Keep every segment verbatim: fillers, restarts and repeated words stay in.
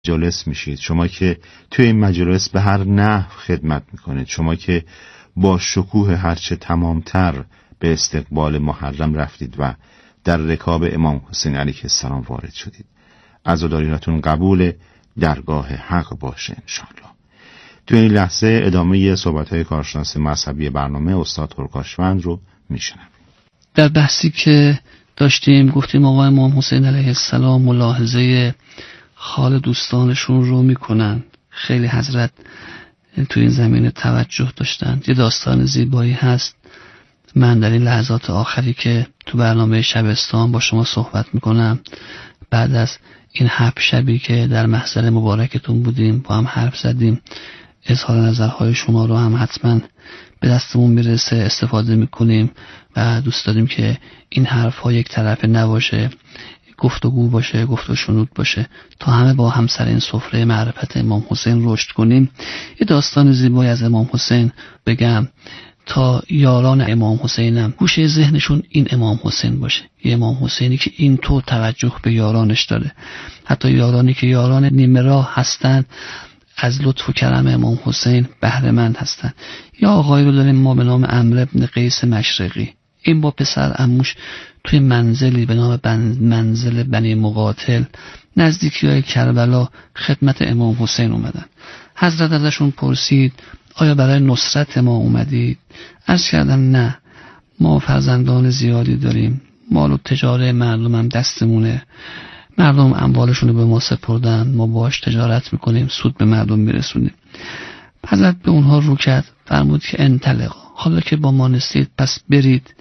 مجالس میشید، شما که توی این مجالس به هر نحو خدمت میکنید، شما که با شکوه هرچه تمامتر به استقبال محرم رفتید و در رکاب امام حسین علیه السلام وارد شدید. عزاداریاتون قبول درگاه حق باشه انشالله. تو این لحظه ادامه صحبت‌های کارشناس مذهبی برنامه استاد ترکاشوند رو میشنویم. در بحثی که داشتیم گفتیم آقای امام حسین علیه السلام ملاحظه حال دوستانشون رو میکنن. خیلی حضرت تو این زمینه توجه داشتن. یه داستان زیبایی هست، من در این لحظات آخری که تو برنامه شبستان با شما صحبت میکنم، بعد از این هفت شبی که در محضر مبارکتون بودیم با هم حرف زدیم، اظهار نظرهای شما رو هم حتما به دستمون میرسه، استفاده میکنیم و دوست داریم که این حرف ها یک طرفه نباشه، گفتگو باشه، گفت و شنود باشه، تا همه با هم سر این سفره معرفت امام حسین رشد کنیم. یه داستان زیبایی از امام حسین بگم تا یاران امام حسینم گوشه ذهنشون این امام حسین باشه، یه امام حسینی که این طور توجه به یارانش داره، حتی یارانی که یاران نیمه راه هستن از لطف و کرم امام حسین بهره مند هستن. یا آقایی رو داریم ما به نام عمرو بن قیس مشرقی، این با پسر عموش توی منزلی به نام منزل بنی مقاتل نزدیکی های کربلا خدمت امام حسین اومدن. حضرت ازشون پرسید آیا برای نصرت ما اومدید؟ عرض کردن نه، ما فرزندان زیادی داریم، مال و تجاره مردم هم دستمونه، مردم اموالشون رو به ما سپردن، ما باش تجارت میکنیم، سود به مردم میرسونیم. حضرت به اونها رو کرد، فرمود که انطلقا، حالا که با ما نستید پس برید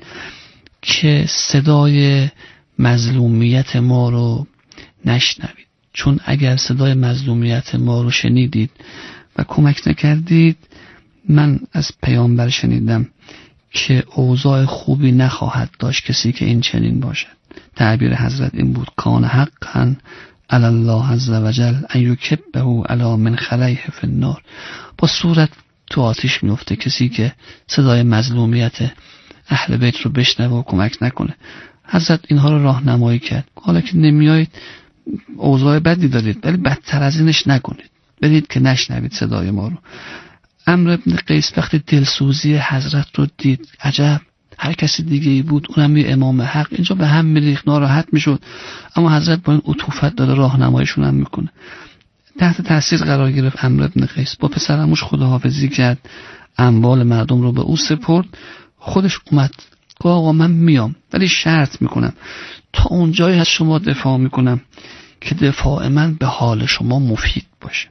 که صدای مظلومیت ما رو نشنوید، چون اگر صدای مظلومیت ما رو شنیدید و کمک نکردید، من از پیامبر شنیدم که اوضاع خوبی نخواهد داشت کسی که این چنین باشد. تعبیر حضرت این بود کان حقا علی الله عز وجل ان یکبه علی من خلیه فی النار، با صورت تو آتش میفته کسی که صدای مظلومیت اهل بیت رو بشنوه و کمک نکنه. حضرت اینها رو راهنمایی کرد، حالا که نمیایید اوضاع بدی دارید ولی بدتر از اینش نکنید، برید که نشنوید صدای ما رو. عمرو بن قیس وقتی دلسوزی حضرت رو دید، عجب هر کسی دیگه ای بود، اونم یه امام حق، اینجا به هم میریخت، ناراحت میشد، اما حضرت با این عطوفت داره راهنماییشون هم میکنه. تحت تاثیر قرار گرفت عمرو بن قیس، با پسرموش خداحافظی کرد، اموال مردم رو به او سپرد، خودش اومد گفت آقا من میام ولی شرط میکنم تا اونجایی از شما دفاع میکنم که دفاع من به حال شما مفید باشه،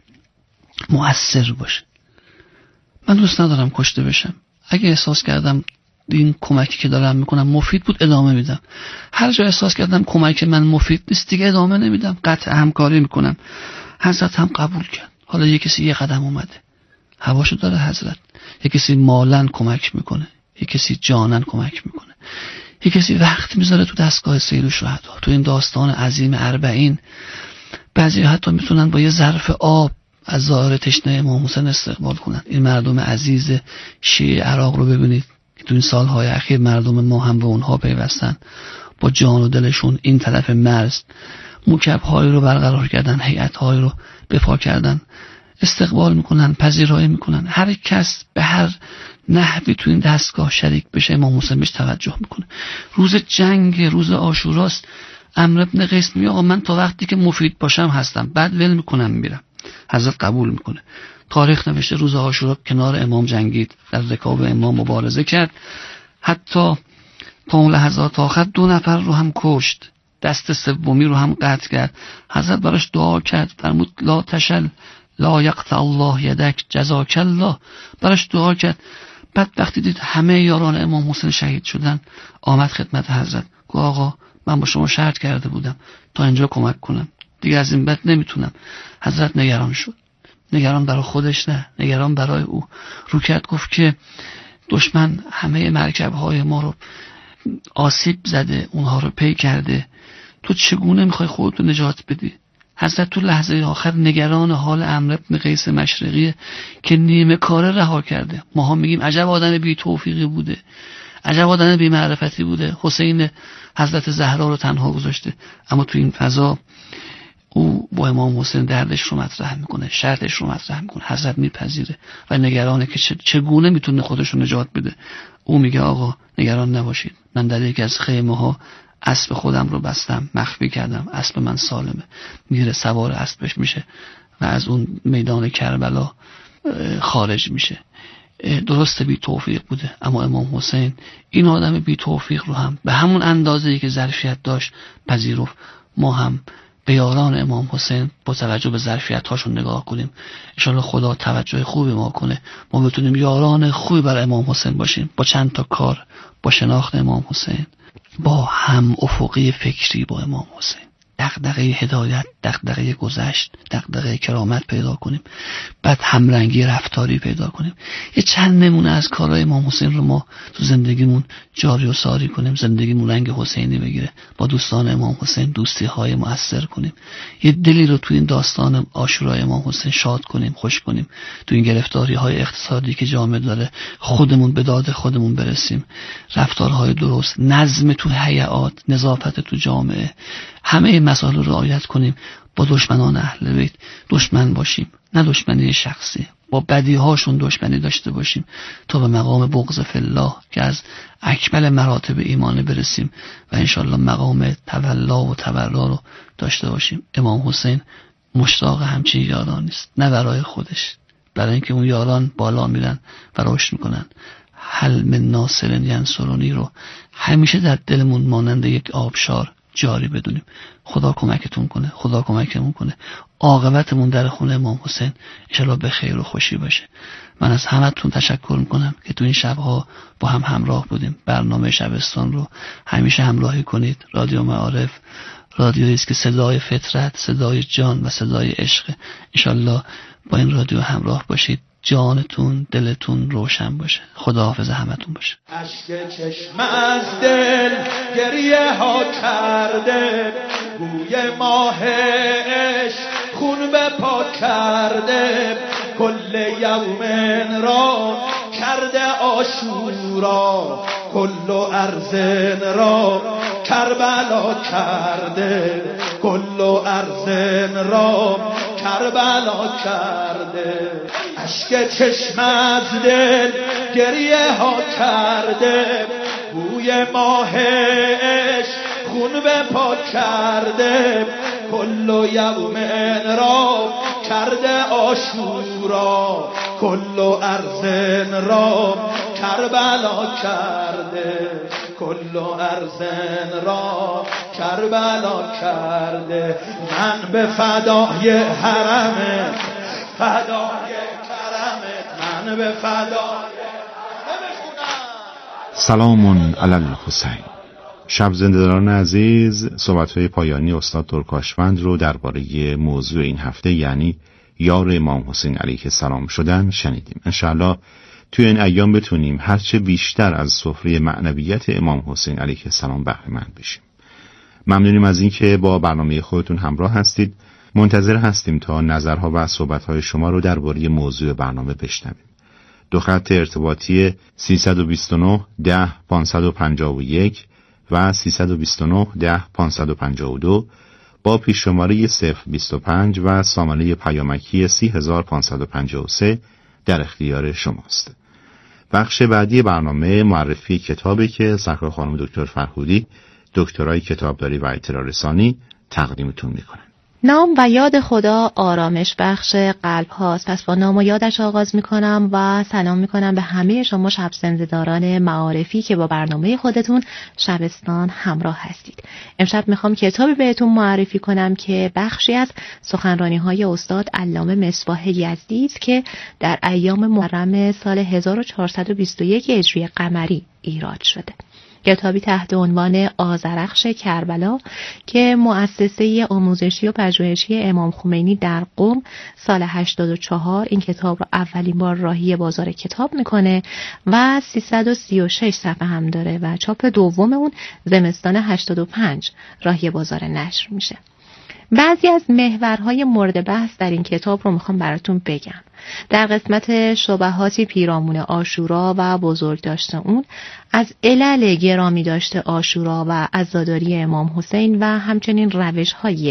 مؤثر باشه. من دوست ندارم کشته بشم، اگه احساس کردم این کمکی که دارم میکنم مفید بود ادامه میدم، هر جا احساس کردم کمک من مفید نیست دیگه ادامه نمیدم، قطع همکاری میکنم. حضرت هم قبول کرد. حالا یه کسی یه قدم اومده، هواشو داره حضرت، یه کسی مالن کمک میکنه، یه کسی جانن کمک میکنه، یه کسی وقت میذاره تو دستگاه سیر الشهدا. تو این داستان عظیم اربعین بعضی حتی میتونن با یه ظرف آب از ظاهر تشنه امام حسین استقبال کنن. این مردم عزیز شیعه عراق رو ببینید که تو این سالهای اخیر مردم ما هم به اونها پیوستن، با جان و دلشون این طرف مرز موکب‌هایی رو برقرار کردن، هیئت‌هایی رو بپا کردن، استقبال میکنن، پذیرایی میکنن. هر کس به هر نحوی تو این دستگاه شریک بشه امام حسین بهش توجه میکنه. روز جنگ، روز عاشوراست، عمرو بن قیس میگه آقا من تا وقتی که مفید باشم هستم، بعد ول میکنم میرم. حضرت قبول میکنه. تاریخ نوشته روز عاشورا کنار امام جنگید، در رکاب امام مبارزه کرد، حتی تا اون لحظات آخر دو نفر رو هم کشت، دست سومی رو هم قطع کرد. حضرت براش دعا کرد، فرمود لا تشل لا یقطع الله یدک جزاک الله، براش دعا کرد. بعد وقتی دید همه یاران امام حسین شهید شدن، آمد خدمت حضرت، گفت آقا من با شما شرط کرده بودم تا اینجا کمک کنم، دیگه از این بعد نمیتونم. حضرت نگران شد، نگران برای خودش نه، نگران برای او. رو کرد گفت که دشمن همه مرکب‌های ما رو آسیب زده، اونها رو پی کرده، تو چگونه میخوای خودتو نجات بدی؟ حضرت تو لحظه آخر نگران حال عمرو بن قیس مشرقی که نیمه کاره رها کرده. ماها میگیم عجب آدم بی توفیقی بوده، عجب آدم بی معرفتی بوده، حسین حضرت زهرا رو تنها گذاشته، اما تو این فضا او با امام حسین دردش رو مطرح میکنه، شرطش رو مطرح میکنه، حضرت میپذیره و نگرانه که چگونه میتونه خودش رو نجات بده. او میگه آقا نگران نباشید، من در یکی از خیمه ها اسب خودم رو بستم، مخفی کردم، اسب من سالمه. میره سوار اسبش میشه و از اون میدان کربلا خارج میشه. درسته بی توفیق بوده، اما امام حسین این آدم بی توفیق رو هم به همون اندازه‌ای که ظرفیت داشت پذیرفت. ما هم به یاران امام حسین با توجه به ظرفیت هاشون نگاه کنیم، انشالله خدا توجه خوبی ما کنه، ما بتونیم یاران خوبی برای امام حسین باشیم، با چند تا کار، با شناخت امام حسین، با هم افقی فکری با امام حسین، دغدغه هدایت، دغدغه گذشت، دغدغه کرامت پیدا کنیم، بعد همرنگی رفتاری پیدا کنیم. یه چند نمونه از کارهای امام حسین رو ما تو زندگیمون جاری و ساری کنیم، زندگیمون رنگ حسینی بگیره، با دوستان امام حسین دوستی های مؤثر کنیم، یه دلی رو تو این داستان عاشورای امام حسین شاد کنیم، خوش کنیم، تو این گرفتاری های اقتصادی که جامعه داره خودمون به داد خودمون برسیم، رفتارهای درست، نظم تو هیئات، نظافت تو جامعه، همه مسائل رو رعایت کنیم. با دشمنان اهل بیت دشمن باشیم، نه دشمنی شخصی، با بدیهاشون دشمنی داشته باشیم تا به مقام بغض فی الله که از اکمل مراتب ایمان برسیم و انشالله مقام تولا و تبرا رو داشته باشیم. امام حسین مشتاق همچین یاران نیست، نه برای خودش، برای اینکه اون یاران بالا میرن و رشد میکنن. حل من ناصر ینصرونی رو همیشه در دلمون مانند یک آبشار جاری بدونیم. خدا کمکتون کنه، خدا کمکمون کنه، عاقبتمون در خونه امام حسین انشالله به خیر و خوشی باشه. من از همتون تشکر میکنم که تو این شبها با هم همراه بودیم. برنامه شبستان رو همیشه همراهی کنید. رادیو معارف رادیویی است که صدای فطرت، صدای جان و صدای عشق. انشالله با این رادیو همراه باشید، جانتون دلتون روشن باشه. خداحافظ همتون باشه. اشک چشم از دل گریه ها کرده، بوی ماه عشق خون به پا کرده، کل یومن را کرده عاشورا، کل ارزن را کربلا کرده، کل ارزن را کربلا کرده. اشک چشم از دل گریه ها کرده، بوی ماه عشق خون به پا کرده، کل یومن را کرده عاشورا، کل ارزن را کربلا کرده، کل ارزن را کربلا کرده. من به فدای حرمت، فدای کرمت، من به فدای سلام علی الحسین. شب زنده‌داران عزیز، صحبت‌های پایانی استاد ترکاشوند رو درباره موضوع این هفته یعنی یار امام حسین علیه السلام شدن شنیدیم. انشاءالله توی این ایام بتونیم هرچه بیشتر از سفره معنویت امام حسین علیه السلام بهره مند بشیم. ممنونیم از اینکه با برنامه خودتون همراه هستید. منتظر هستیم تا نظرها و صحبت‌های شما رو درباره موضوع برنامه بشنویم. دو خط ارتباطی سیصد و بیست و نه ده پانصد و پنجاه و یک و سیصد و بیست و نه ده پانصد و پنجاه و دو با پیش شماره صفر بیست و پنج و سامانه پیامکی سی هزار پانصد و پنجاه و سه در اختیار شماست. بخش بعدی برنامه معرفی کتابی که سرکار خانم دکتر فرهودی، دکترای کتابداری و اطلاع رسانی تقدیمتون میکنن. نام و یاد خدا آرامش بخش قلب هاست. پس با نام و یادش آغاز می کنم و سلام می کنم به همه شما شب زنده‌داران معارفی که با برنامه خودتون شبستان همراه هستید. امشب می خوام کتابی بهتون معرفی کنم که بخشی از سخنرانی های استاد علامه مصباح یزدی است که در ایام محرم سال هزار و چهارصد و بیست و یک هجری قمری ایراد شده. کتابی تحت عنوان آذرخش کربلا که مؤسسه آموزشی و پژوهشی امام خمینی در قم سال هشتاد و چهار این کتاب را اولین بار راهی بازار کتاب میکنه و سیصد و سی و شش صفحه هم داره و چاپ دوم اون زمستان هشتاد و پنج راهی بازار نشر میشه. بعضی از محورهای مورد بحث در این کتاب رو میخوام براتون بگم. در قسمت شبهاتی پیرامون عاشورا و بزرگ داشته اون، از علل گرامی داشته عاشورا و عزاداری امام حسین و همچنین روش‌های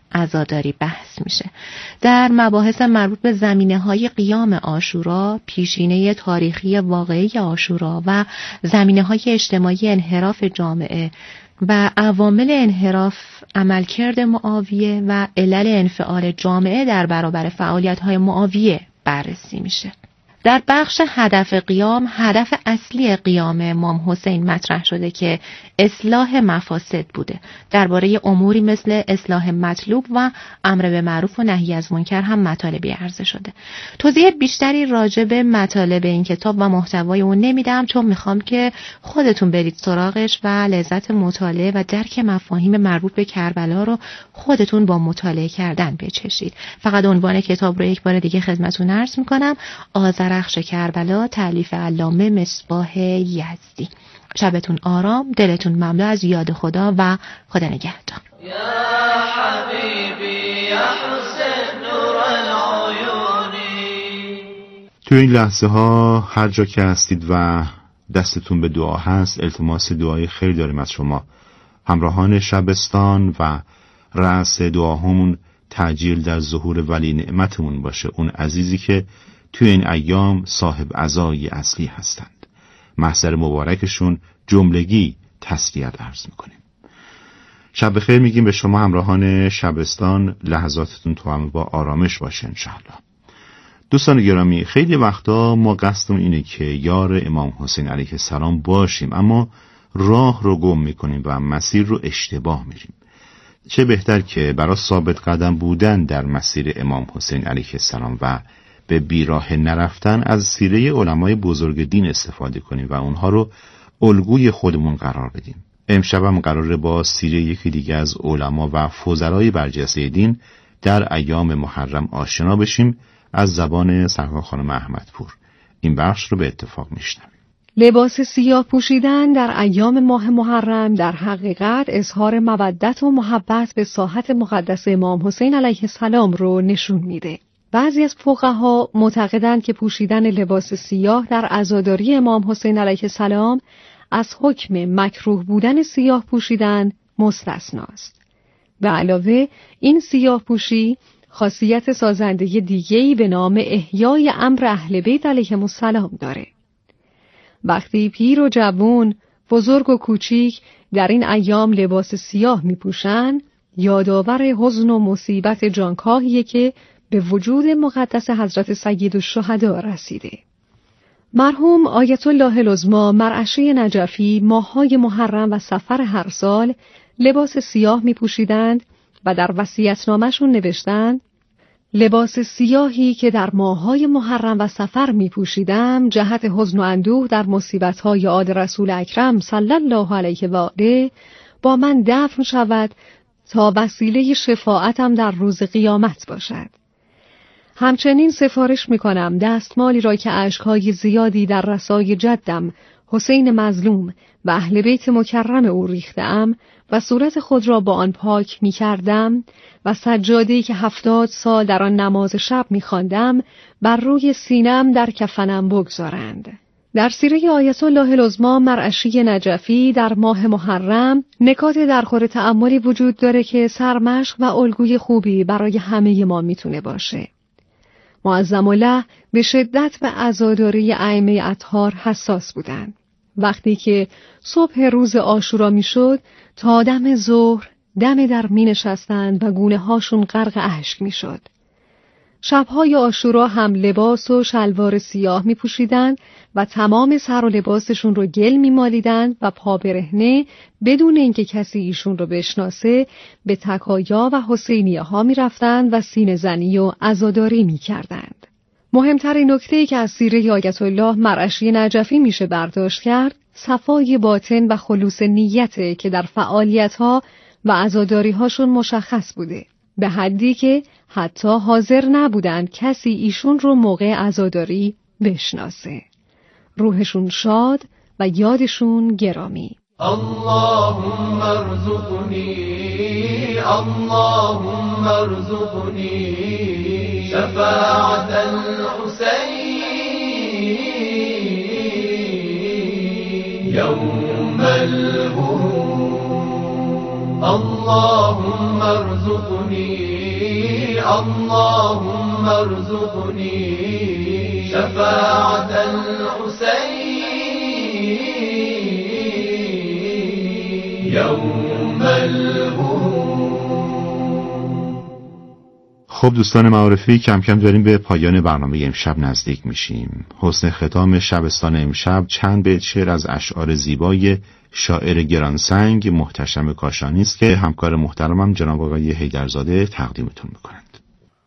عزاداری بحث میشه. در مباحث مربوط به زمینه‌های قیام عاشورا، پیشینه تاریخی واقعی عاشورا و زمینه‌های اجتماعی انحراف جامعه و عوامل انحراف عملکرد معاویه و علل انفعال جامعه در برابر فعالیت‌های معاویه بررسی میشه. در بخش هدف قیام، هدف اصلی قیام امام حسین مطرح شده که اصلاح مفاسد بوده. درباره اموری مثل اصلاح مطلوب و امر به معروف و نهی از منکر هم مطالبی عرضه شده. توضیح بیشتری راجع به مطالب این کتاب و محتوای اون نمیدم، چون میخوام که خودتون برید سراغش و لذت مطالعه و درک مفاهیم مربوط به کربلا رو خودتون با مطالعه کردن بچشید. فقط عنوان کتاب رو یک بار دیگه خدمتتون عرض میکنم: آذرخش کربلا، تألیف علامه مصباح یزدی. شبتون آرام، دلتون مملو از یاد خدا و خدا نگهدار. یا حبیبی یا حسین نور العیونی. تو این لحظه ها هر جا که هستید و دستتون به دعا هست، التماس دعای خیر داریم از شما همراهان شبستان و رأس دعاهامون تعجیل در ظهور ولی نعمتمون باشه، اون عزیزی که توی این ایام صاحب عزای اصلی هستند. محضر مبارکشون جملگی تسلیت عرض میکنیم. شب بخیر میگیم به شما همراهان شبستان. لحظاتتون تو هم با آرامش باشه انشاءالله. دوستان گرامی، خیلی وقتا ما قصدمون اینه که یار امام حسین علیه السلام باشیم، اما راه رو گم میکنیم و مسیر رو اشتباه میریم. چه بهتر که برای ثابت قدم بودن در مسیر امام حسین علیه السلام و به بیراه نرفتن از سیره علمای بزرگ دین استفاده کنیم و اونها رو الگوی خودمون قرار بدیم. امشب هم قراره با سیره یکی دیگه از علما و فضلای برجسته دین در ایام محرم آشنا بشیم از زبان سرکار خانم احمدپور. این بخش رو به اتفاق میشنویم. لباس سیاه پوشیدن در ایام ماه محرم در حقیقت اظهار مودت و محبت به ساحت مقدس امام حسین علیه السلام رو نشون میده. بعضی از فقها معتقدند که پوشیدن لباس سیاه در عزاداری امام حسین علیه السلام از حکم مکروه بودن سیاه پوشیدن مستثناست. به علاوه این سیاه پوشی خاصیت سازنده دیگه‌ای به نام احیای امر اهل بیت علیهم السلام داره. وقتی پیر و جوان، بزرگ و کوچیک در این ایام لباس سیاه می پوشن، یادآور حزن و مصیبت جانکاهیه که به وجود مقدس حضرت سید الشهدا رسیده. مرحوم آیت الله العظمی مرعشی نجفی ماه‌های محرم و صفر هر سال لباس سیاه می پوشیدند و در وصیت‌نامه‌شون نوشتند: لباس سیاهی که در ماه‌های محرم و صفر می پوشیدم جهت حزن و اندوه در مصیبت‌های آل رسول اکرم صلی الله علیه و آله با من دفن شود تا وسیله شفاعتم در روز قیامت باشد. همچنین سفارش می‌کنم دستمالی را که اشک‌های زیادی در رسای جدم حسین مظلوم و اهل بیت مکرم او ریخته‌ام و صورت خود را با آن پاک می‌کردم و سجاده‌ای که هفتاد سال در آن نماز شب می‌خواندم بر روی سینه‌ام در کفنم بگذارند. در سیره آیت الله العظمی مرعشی نجفی در ماه محرم نکات درخور تأملی وجود داره که سرمشق و الگوی خوبی برای همه ما میتونه باشه. معظم الله به شدت به عزاداری ائمه اطهار حساس بودند. وقتی که صبح روز عاشورا میشد تا دم ظهر دم در می نشستند و گونه هاشون غرق اشک می شد. شبهای عاشورا هم لباس و شلوار سیاه می پوشیدند و تمام سر و لباسشون رو گل می مالیدند و پا برهنه بدون اینکه کسی ایشون رو بشناسه به تکایا و حسینیه ها می رفتند و سینه زنی و عزاداری می کردند. مهمترین نکته‌ای که از سیره آیت الله مرعشی نجفی میشه برداشت کرد صفای باطن و خلوص نیته که در فعالیت‌ها و عزاداری‌هاشون مشخص بوده، به حدی که حتی حاضر نبودن کسی ایشون رو موقع عزاداری بشناسه. روحشون شاد و یادشون گرامی. اللهم ارزقنی اللهم ارزقنی شفاعت الحسین یوم الورود. اللهم ارزقني اللهم ارزقني شفاعة الحسين يوم الهروب. خب دوستان معارفی، کم کم داریم به پایان برنامه امشب نزدیک میشیم. حسن ختام شبستان امشب چند بیت شعر از اشعار زیبای شاعر گرانسنگ محتشم کاشانی است که همکار محترمم جناب آقای حیدرزاده تقدیمتون میکنند.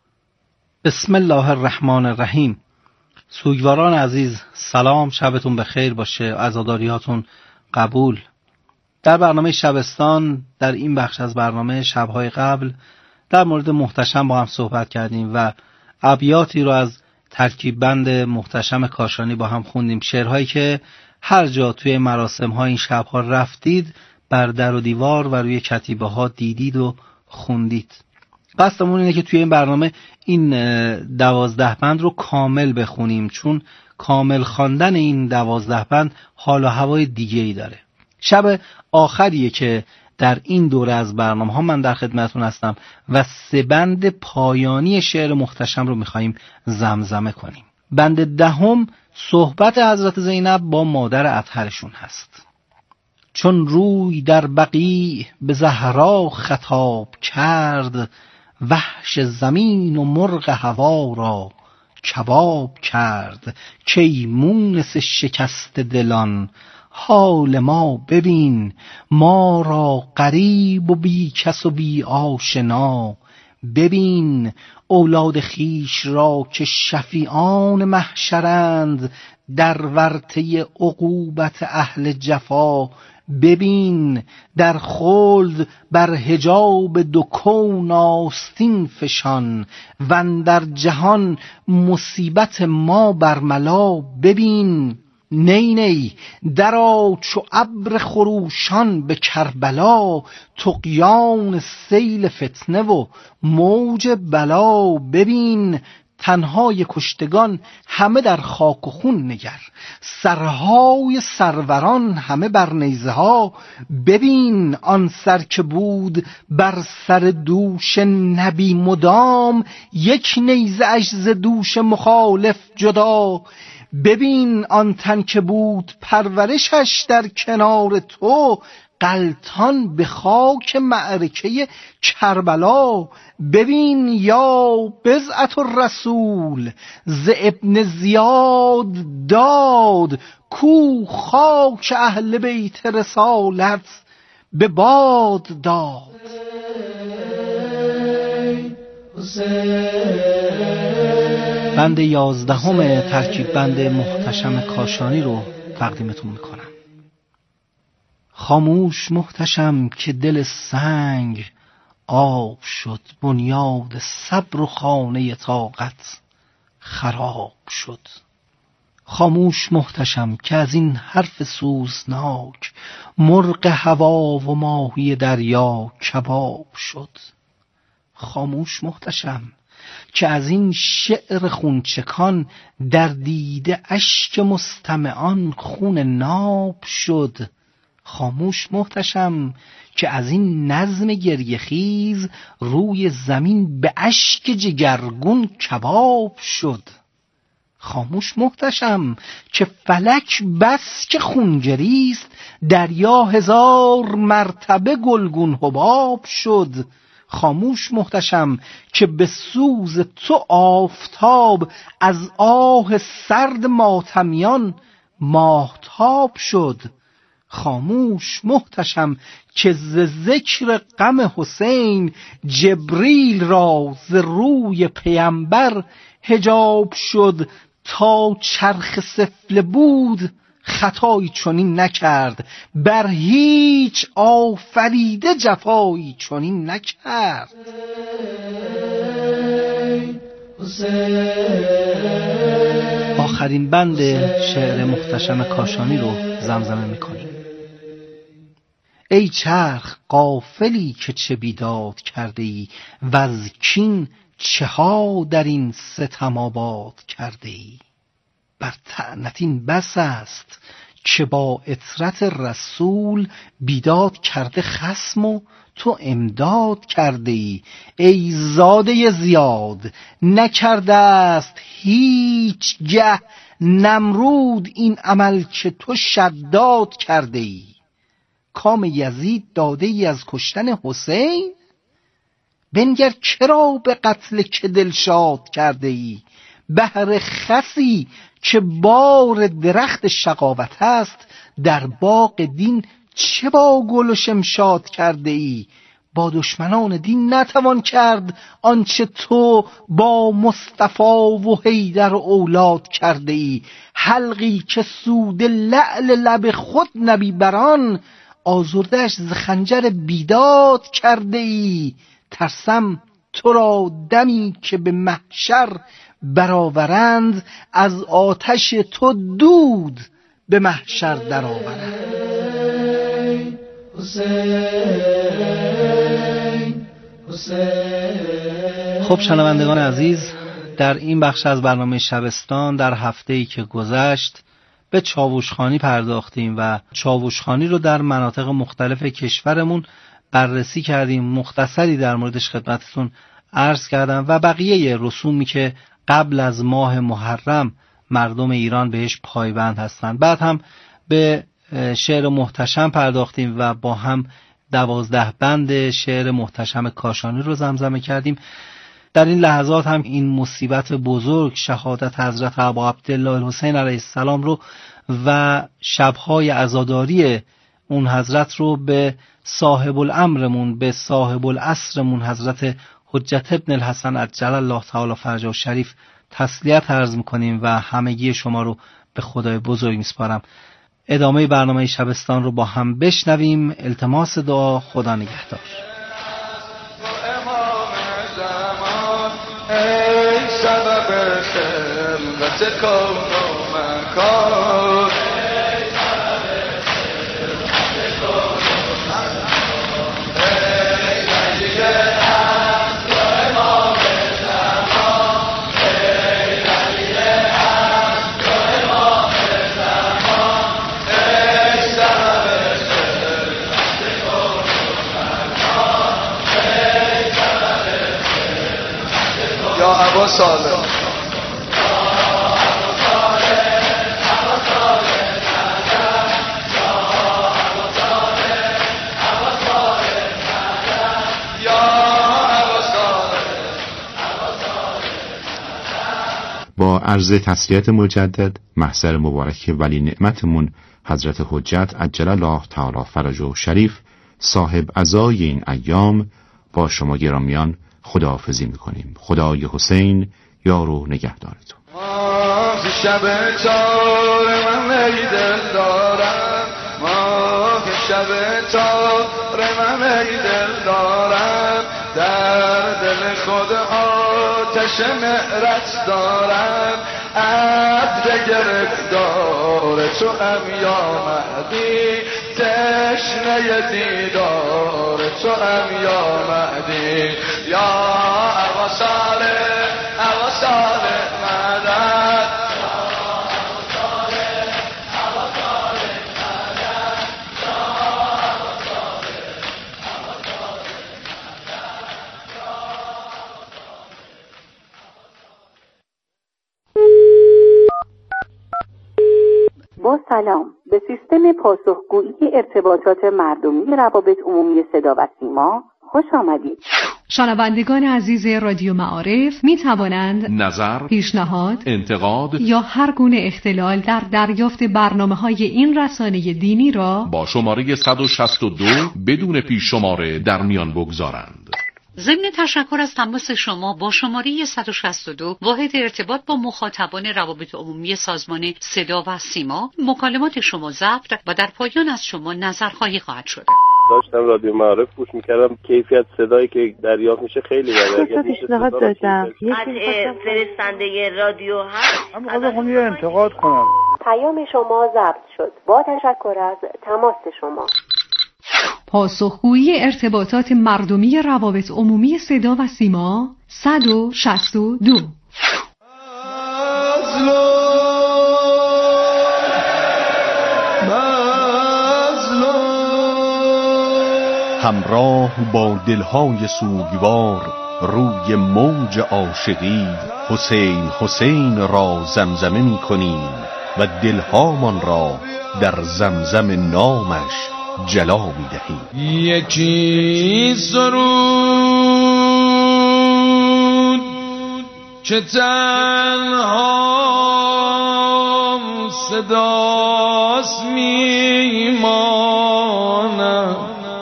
بسم الله الرحمن الرحیم. سوگواران عزیز، سلام، شبتون بخیر باشه، عزاداریاتون قبول. در برنامه شبستان، در این بخش از برنامه شبهای قبل، در مورد محتشم با هم صحبت کردیم و ابیاتی رو از ترکیب بند محتشم کاشانی با هم خوندیم. شعرهایی که هر جا توی مراسم ها این شبها رفتید، بر در و دیوار و روی کتیبه ها دیدید و خوندید. قصدمون اینه که توی این برنامه این دوازده بند رو کامل بخونیم، چون کامل خواندن این دوازده بند حال و هوای دیگه‌ای داره. شب آخریه که در این دوره از برنامه ها من در خدمتون هستم و سه بند پایانی شعر محتشم رو میخواییم زمزمه کنیم. بند دهم صحبت حضرت زینب با مادر اطهرشون هست. چون روی در بقیع به زهرا خطاب کرد، وحش زمین و مرغ هوا را کباب کرد. کی مونس شکست دلان حال ما ببین، ما را غریب و بی کس و بی آشنا ببین. اولاد خیش را که شفیعان محشرند، در ورطه عقوبت اهل جفا ببین. در خلد بر حجاب دو کون آستین فشان، واندر جهان مصیبت ما برملا ببین. نی نی درآ چو ابر خروشان به کربلا، طغیان سیل فتنه و موج بلا ببین. تنهای کشتگان همه در خاک و خون نگر، سرهای سروران همه بر نیزه ها ببین. آن سر که بود بر سر دوش نبی مدام، یک نیزه اش ز دوش مخالف جدا ببین. آن تن که بود پرورشش در کنار تو، غلطان به خاک معرکه کربلا ببین. یا بضعة الرسول ز ابن زیاد داد، کو خاک اهل بیت رسالت به باد داد. بند یازدهم ترکیب بند محتشم کاشانی رو تقدیمتون میکنم. خاموش محتشم که دل سنگ آب شد، بنیاد صبر و خانه طاقت خراب شد. خاموش محتشم که از این حرف سوزناک، مرغ هوا و ماهی دریا کباب شد. خاموش محتشم که از این شعر خونچکان، در دیده اشک مستمعان خون ناب شد. خاموش محتشم که از این نظم گریخیز، روی زمین به اشک جگرگون کباب شد. خاموش محتشم که فلک بس که خونگریست، دریا هزار مرتبه گلگون حباب شد. خاموش محتشم که به سوز تو آفتاب، از آه سرد ماتمیان ماهتاب شد. خاموش محتشم که ز ذکر غم حسین، جبریل را ز روی پیمبر حجاب شد. تا چرخ سفله بود خطایی چنین نکرد، بر هیچ آفریده جفایی چنین نکرد. آخرین بند شعر محتشم کاشانی رو زمزمه میکنیم. ای چرخ غافلی که چه بیداد کرده ای، وز کین چه ها در این ستم آباد کرده ای. بر طعنت این بس است که با اطرت رسول بیداد کرده خصم و تو امداد کرده ای. ای زاده زیاد نکرده است هیچ گه نمرود این عمل که تو شداد کرده ای. کام یزید داده ای از کشتن حسین، بنگر چرا به قتل که دلشاد کرده ای. بهر خسی که بار درخت شقاوت است، در باغ دین چه با گل و شمشاد کرده ای. با دشمنان دین نتوان کرد آنچه تو با مصطفی و حیدر اولاد کرده ای. حلقی که سود لعل لب خود نبی بران، آزردش ز خنجر بیداد کرده ای. ترسم تو را دمی که به محشر برآورند، از آتش تو دود به محشر درآورند. خب شنوندگان عزیز، در این بخش از برنامه شبستان در هفته‌ای که گذشت به چاووشخوانی پرداختیم و چاووشخوانی رو در مناطق مختلف کشورمون بررسی کردیم. مختصری در موردش خدمتتون عرض کردم و بقیه رسومی که قبل از ماه محرم مردم ایران بهش پایبند هستند. بعد هم به شعر محتشم پرداختیم و با هم دوازده بند شعر محتشم کاشانی رو زمزمه کردیم. در این لحظات هم این مصیبت بزرگ، شهادت حضرت ابا عبدالله الحسین علیه السلام رو و شبهای عزاداری اون حضرت رو به صاحب الامرمون، به صاحب العصرمون حضرت حجت ابن الحسن عجل الله تعالی فرجه الشریف تسلیت عرض میکنیم و همگی شما رو به خدای بزرگ میسپارم. ادامه برنامه شبستان رو با هم بشنویم. التماس دعا. خدا نگهدار. ای سبب خلقت کون و مکان، یا ابا صالح با عرض تسلیت مجدد محضر مبارک ولی نعمتمون حضرت حجت عجل الله تعالی فرجه و شریف صاحب عزای این ایام با شما گرامیان خداحافظی میکنیم. خدای حسین یار و نگهدارتون. ماه شب تار من ای دل دارم، ماه شب تار من ای دل دارم، در دل خود آتش معرت دارم. عبد گرفتار تو هم یا مهدی، تشنه دیدار تو هم یا مهدی. یا ابا صالح ابا صالح مدد، با سلام به سیستم پاسخگویی ارتباطات مردمی روابط عمومی صدا و سیما خوش آمدید. شنوندگان عزیز رادیو معارف می توانند نظر، پیشنهاد، انتقاد یا هر گونه اختلال در دریافت برنامه‌های این رسانه دینی را با شماره صد و شصت و دو بدون پیش شماره در میان بگذارند. ضمن تشکر از تماس شما با شماره صد و شصت و دو واحد ارتباط با مخاطبان روابط عمومی سازمان صدا و سیما، مکالمات شما ضبط و در پایان از شما نظرخواهی خواهد شد. داشتم رادیو معارف گوش میکردم، کیفیت صدایی که دریافت میشه خیلی بده. تو پیشنهاد دادم قطع فرستنده رادیو هست. من می‌خواستم یه انتقاد کنم. پیام شما ضبط شد. با تشکر از تماس شما. پاسخگویی ارتباطات مردمی روابط عمومی صدا و سیما صد و شصت و دو. همراه با دلهای سوگوار روی موج عاشقی حسین حسین را زمزمه می کنیم و دلهامان را در زمزم نامش جلا می دهیم. یکی سرود که تنها صداست میماند،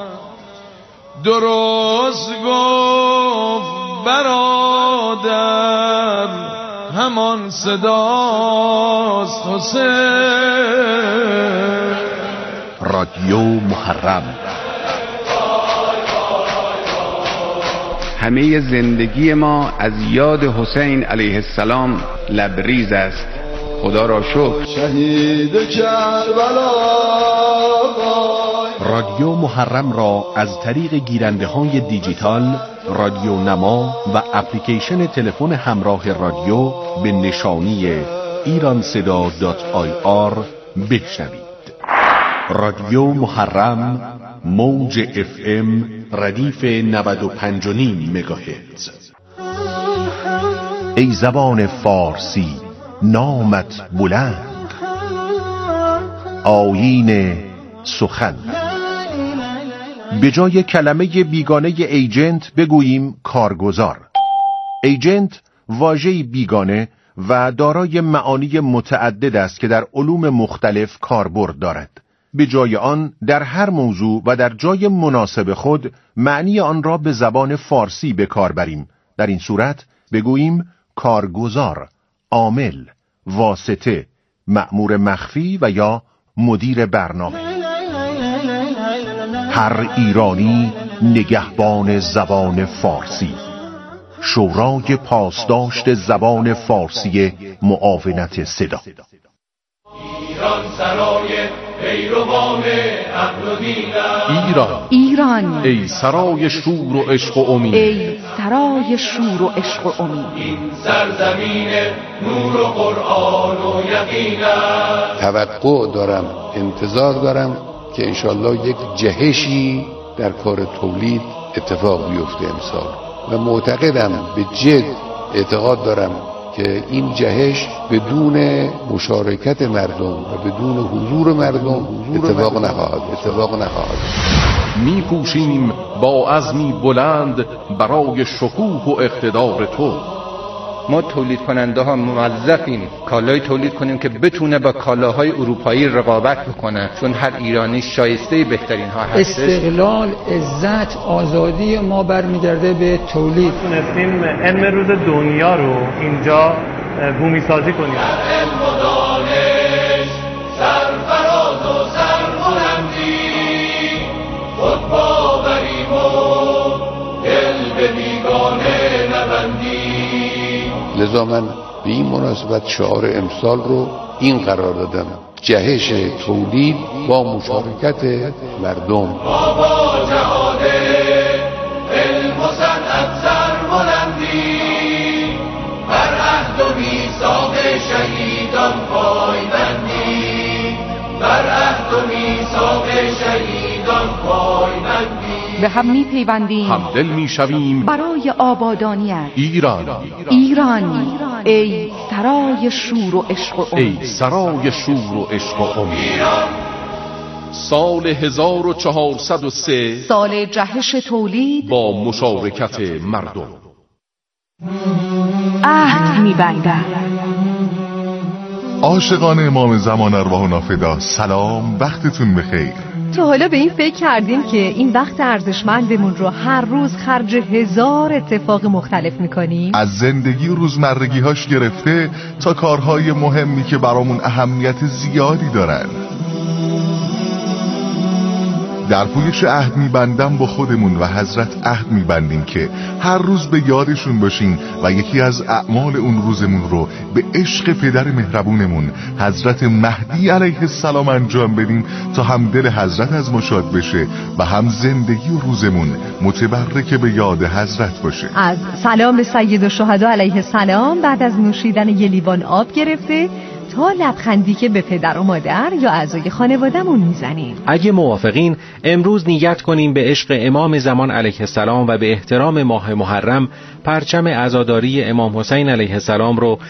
درست گفت برادر همان صداست حسین. رادیو محرم. همه زندگی ما از یاد حسین علیه السلام لبریز است. خدا را شکر. شهید کربلا. رادیو محرم را از طریق گیرنده های دیجیتال، رادیو نما و اپلیکیشن تلفن همراه رادیو به نشانی ایران صدا دات آی آر بشنوید. رادیو محرم موج اف ام ردیف نود و پنج و نیم مگاهرتز. ای زبان فارسی نامت بلند، آیین سخن. به جای کلمه بیگانه ایجنت بگوییم کارگزار. ایجنت واژه‌ای بیگانه و دارای معانی متعدد است که در علوم مختلف کاربرد دارد. به جای آن در هر موضوع و در جای مناسب خود معنی آن را به زبان فارسی به کار بریم. در این صورت بگوییم کارگزار، عامل، واسطه، مأمور مخفی و یا مدیر برنامه. هر ایرانی نگهبان زبان فارسی. شورای پاسداشت زبان فارسی معاونت صدا. ایران سرای پیروان عقل و دین. ایران ایران ای سرای شور و عشق و امید. ای سرای شور و عشق و امید. این سرزمین نور و قرآن و یقین است. توقع دارم، انتظار دارم که انشالله یک جهشی در کار تولید اتفاق بیفته امسال و معتقدم، به جد اعتقاد دارم که این جهش بدون مشارکت مردم و بدون حضور مردم اتفاق نخواهد اتفاق نخواهد می کوشیم با عزمی بلند برای شکوه و اقتدار تو. ما تولید کننده ها موظفیم کالای تولید کنیم که بتونه با کالاهای اروپایی رقابت بکنه، چون هر ایرانی شایسته بهترین ها هستش. استقلال، عزت، آزادی ما برمیگرده به تولید. تونستیم علم روز دنیا رو اینجا بومی سازی کنیم. علم و دانش سرفراز و سربلندی، خود باوریم و دل به بیگانه نبندی. لذا من به این مناسبت شعار امسال رو این قرار دادم: جهش تولید با مشارکت مردم. ما با جهاد علم و صنعت سربلندی، بر عهد و میثاق شهیدان پایبندی، بر عهد و میثاق شهیدان پایبندی. به هم می پیوندیم، همدل می شویم برای آبادانیت. ایران ایران ای سرای شور و عشق و امید. ای سرای شور و عشق و امید. ایران سال هزار و چهارصد و سه، سال جهش تولید با مشارکت مردم. عهد می بندم. عاشقان امام زمان ارواح نافدا سلام، وقتتون بخیر. تا حالا به این فکر کردیم که این وقت ارزشمندمون رو هر روز خرج هزار اتفاق مختلف میکنیم؟ از زندگی روزمرگی هاش گرفته تا کارهای مهمی که برامون اهمیت زیادی دارن. در پویش عهد میبندم با خودمون و حضرت عهد میبندیم که هر روز به یادشون باشیم و یکی از اعمال اون روزمون رو به عشق پدر مهربونمون حضرت مهدی علیه السلام انجام بدیم تا هم دل حضرت از ما شاد بشه و هم زندگی و روزمون متبرک به یاد حضرت باشه. از سلام سید الشهدا علیه السلام بعد از نوشیدن یه لیوان آب گرفته تا لبخندی که به پدر و مادر یا اعضای خانواده‌مون میزنیم. اگه موافقین امروز نیت کنیم به عشق امام زمان علیه السلام و به احترام ماه محرم پرچم عزاداری امام حسین علیه السلام رو